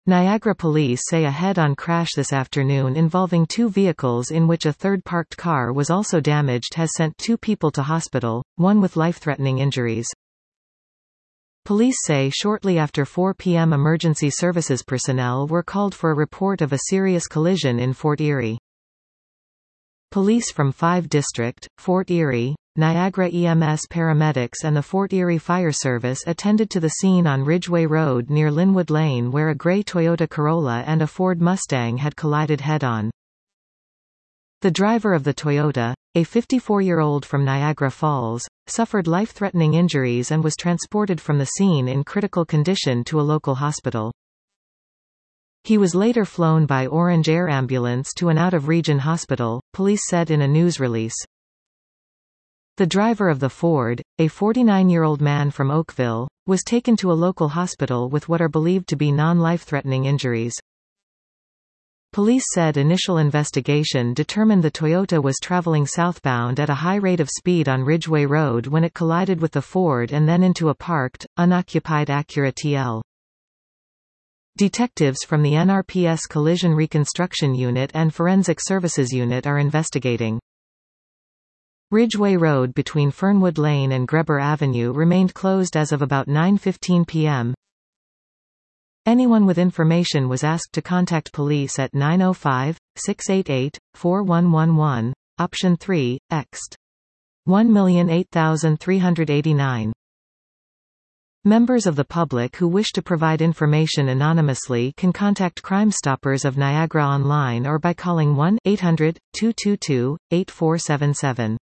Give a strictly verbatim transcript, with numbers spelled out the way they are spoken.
Niagara police say a head-on crash this afternoon involving two vehicles in which a third parked car was also damaged has sent two people to hospital, one with life-threatening injuries. Police say shortly after four p m emergency services personnel were called for a report of a serious collision in Fort Erie. Police from five District, Fort Erie, Niagara E M S paramedics and the Fort Erie Fire Service attended to the scene on Ridgeway Road near Linwood Lane where a gray Toyota Corolla and a Ford Mustang had collided head-on. The driver of the Toyota, a fifty-four-year-old from Niagara Falls, suffered life-threatening injuries and was transported from the scene in critical condition to a local hospital. He was later flown by Orange Air Ambulance to an out-of-region hospital, police said in a news release. The driver of the Ford, a forty-nine-year-old man from Oakville, was taken to a local hospital with what are believed to be non-life-threatening injuries. Police said initial investigation determined the Toyota was traveling southbound at a high rate of speed on Ridgeway Road when it collided with the Ford and then into a parked, unoccupied Acura T L. Detectives from the N R P S Collision Reconstruction Unit and Forensic Services Unit are investigating. Ridgeway Road between Fernwood Lane and Greber Avenue remained closed as of about nine fifteen p m Anyone with information was asked to contact police at nine oh five, six eight eight, four one one one, option three, ext. one million eight thousand three hundred eighty-nine. Members of the public who wish to provide information anonymously can contact Crime Stoppers of Niagara online or by calling one eight hundred, two two two, eight four seven seven.